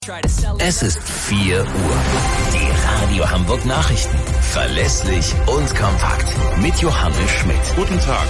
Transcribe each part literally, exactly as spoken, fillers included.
Es ist vier Uhr. Die Radio Hamburg Nachrichten. Verlässlich und kompakt. Mit Johannes Schmidt. Guten Tag.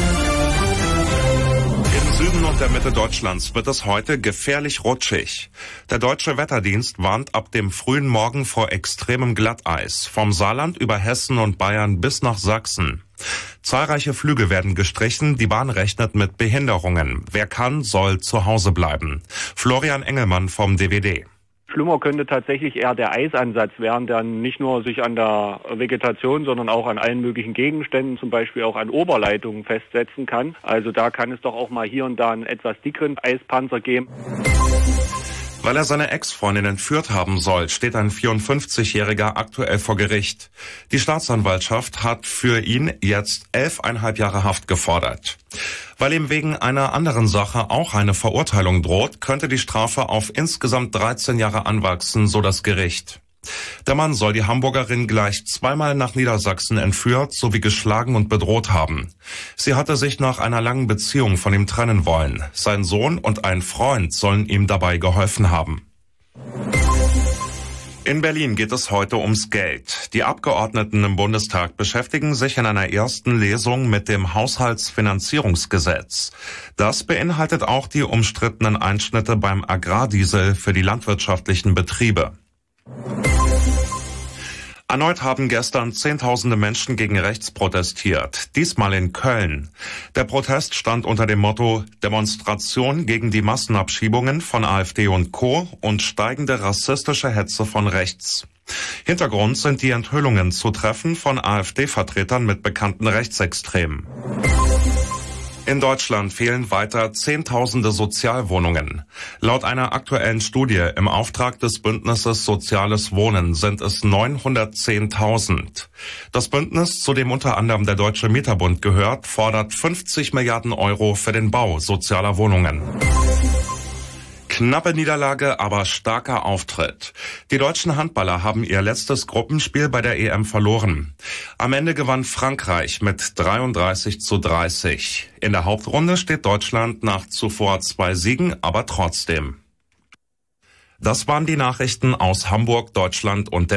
Im Süden und der Mitte Deutschlands wird es heute gefährlich rutschig. Der Deutsche Wetterdienst warnt ab dem frühen Morgen vor extremem Glatteis. Vom Saarland über Hessen und Bayern bis nach Sachsen. Zahlreiche Flüge werden gestrichen, die Bahn rechnet mit Behinderungen. Wer kann, soll zu Hause bleiben. Florian Engelmann vom D W D. Schlimmer könnte tatsächlich eher der Eisansatz werden, der nicht nur sich an der Vegetation, sondern auch an allen möglichen Gegenständen, zum Beispiel auch an Oberleitungen festsetzen kann. Also da kann es doch auch mal hier und da einen etwas dickeren Eispanzer geben. Weil er seine Ex-Freundin entführt haben soll, steht ein vierundfünfzigjähriger aktuell vor Gericht. Die Staatsanwaltschaft hat für ihn jetzt elfeinhalb Jahre Haft gefordert. Weil ihm wegen einer anderen Sache auch eine Verurteilung droht, könnte die Strafe auf insgesamt dreizehn Jahre anwachsen, so das Gericht. Der Mann soll die Hamburgerin gleich zweimal nach Niedersachsen entführt sowie geschlagen und bedroht haben. Sie hatte sich nach einer langen Beziehung von ihm trennen wollen. Sein Sohn und ein Freund sollen ihm dabei geholfen haben. In Berlin geht es heute ums Geld. Die Abgeordneten im Bundestag beschäftigen sich in einer ersten Lesung mit dem Haushaltsfinanzierungsgesetz. Das beinhaltet auch die umstrittenen Einschnitte beim Agrardiesel für die landwirtschaftlichen Betriebe. Erneut haben gestern Zehntausende Menschen gegen rechts protestiert, diesmal in Köln. Der Protest stand unter dem Motto Demonstration gegen die Massenabschiebungen von AfD und Co. und steigende rassistische Hetze von rechts. Hintergrund sind die Enthüllungen zu Treffen von AfD-Vertretern mit bekannten Rechtsextremen. In Deutschland fehlen weiter Zehntausende Sozialwohnungen. Laut einer aktuellen Studie im Auftrag des Bündnisses Soziales Wohnen sind es neunhundertzehntausend. Das Bündnis, zu dem unter anderem der Deutsche Mieterbund gehört, fordert fünfzig Milliarden Euro für den Bau sozialer Wohnungen. Knappe Niederlage, aber starker Auftritt. Die deutschen Handballer haben ihr letztes Gruppenspiel bei der E M verloren. Am Ende gewann Frankreich mit dreiunddreißig zu dreißig. In der Hauptrunde steht Deutschland nach zuvor zwei Siegen, aber trotzdem. Das waren die Nachrichten aus Hamburg, Deutschland und der